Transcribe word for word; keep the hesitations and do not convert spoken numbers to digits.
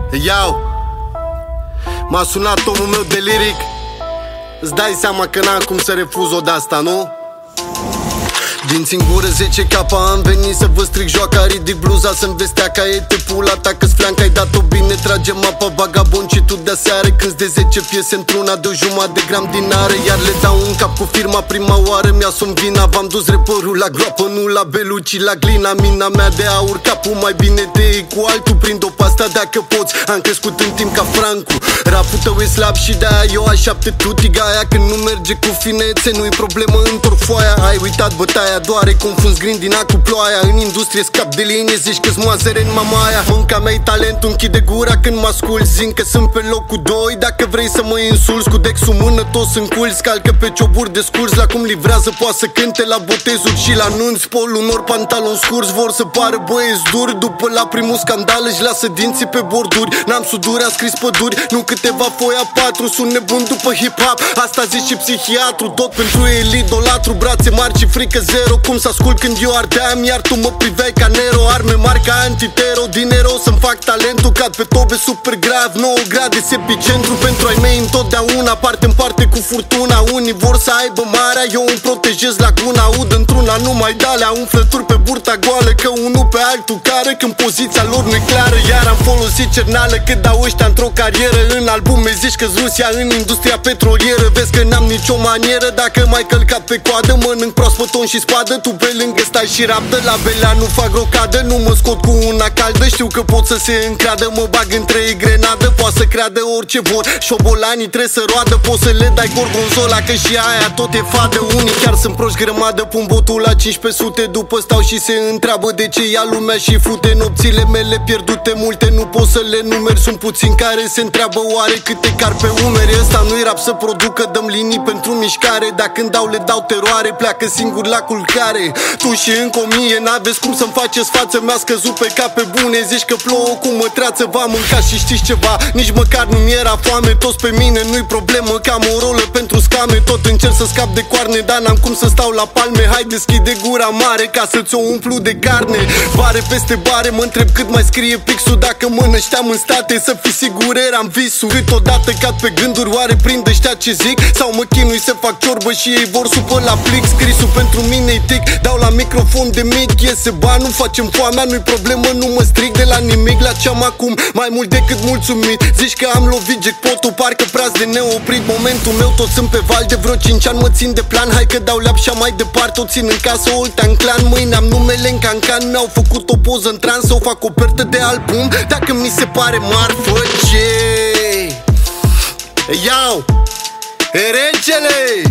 Iau, m-a sunat omul meu de liric. Îți dai seama că n-am cum să refuz-o de-asta, nu? Dinți în gură zece capa, am venit să vă stric joaca. Ridic bluza să-mi vestea ca e te pula ta, că-s flanca, ai dat-o bine, trage mapa vagabond. Și tu de-aseară cânti de zece piese într-una de o jumătate de gram din are. Iar le dau un cap cu firma prima oară, mi-asum vina. V-am dus reporul la groapă, nu la Belu, ci la glina. Mina mea de aur, capul mai bine te iei cu altul. Prind-o pe asta dacă poți, am crescut în timp ca Francu. Rapul tău e slab și de-aia eu așteaptă tutiga aia. Când nu merge cu finețe, nu-i problemă, întorc foaia. Ai uitat bătaia, doare, confunzi grindina cu ploaia. În industrie scap de linie, zici că-s moazere în mamaia. Mânca mea-i talentul, închide gura când mă asculti. Zic că sunt pe locul doi, dacă vrei să mă insulți. Cu dexul mână toți sunt culți, calcă pe cioburi de scurs. La cum livrează poate să cânte la botezuri și la nunți. Pol unor pantaloni scurți, vor să pară băieți duri. După la primul scandal își lasă dinții pe borduri. N-am suduri, am scris păduri, nu câteva foi a patru. Sunt nebun după hip-hop, asta zici și psihiatru. Tot pentru el idolatru, brațe mari și frică zero. Cum să ascult când eu ardeam, iar tu mă priveai ca Nero. Arme mari ca antitero, din erou să-mi fac talentul. Cad pe tobe super grav, nouă grade se epicentru. Pentru ai mei întotdeauna, parte în parte cu furtuna. Unii vor să aibă marea, eu îmi protejez laguna. Aud într-una numai de-alea, umflături pe burta goală. Că unul pe altul care, când poziția lor nu-i clară. Iar am folosit cernală, cât dau ăștia într-o carieră. În albume zici că-s Rusia în industria petrolieră. Vezi că n-am nicio manieră, dacă m-ai călcat pe coadă. Mănânc proaspăton și spadă, tu pe lângă stai și raptă. La belea nu fac rocadă, nu mă scot cu una caldă. Știu că pot să se încradă, mă bag între ei grenadă. Poate să creadă orice vor, șobolanii trebuie să roadă. Poți să le dai gorgonzola, că și aia tot e fadă. Unii chiar sunt proști grămadă, pun botul la cincisprezece sute. După stau și se întreabă de ce ia lumea și fute. Nopțile mele pierdute multe, nu pot să le numeri. Sunt puțini care se întreabă oare câte car pe umeri. Ăsta nu-i rap să producă, dăm linii pentru mișcare. Dacă îmi dau le dau teroare, pleacă singur la culcare. Tu și încă o mie, n-aveți cum să-mi faceți față. Mi-a scăzut pe cap pe bune, zici că plouă cu mătreață. V-am mâncat și știți ceva, nici măcar nu-mi era foame. Toți pe mine, nu-i problemă, că am o rolă pentru scame. Tot încerc să scap de coarne, dar n-am cum să stau la palme. Hai deschide gura mare ca să ți-o umplu de carne. Bare peste bare, mă întreb cât mai scrie pixul. Dacă mă nășteam în state, să fii sigur eram visul. Câteodată cad pe gânduri, oare prind ăștia ce zic? Sau mă chinui să fac ciorbă și ei vor supă la plic. Scrisul pentru mine-i tic, dau la microfon de mic. Iese bani, nu facem foamea, nu-i problemă, nu mă stric de la nimic la ce-am acum, mai mult decât mulțumit. Zici că am lovit jackpotul, parcă praz de neoprit. Momentul meu tot sunt pe val, de vreo cinci ani mă țin de plan. Hai că dau leapșa mai departe, o țin în casă, Oltean Clan. Mâine am numele în cancan, mi-au făcut o poză în trans. Să o fac ofertă de album, dacă mi se pare marfă. Ce? Iau, regele!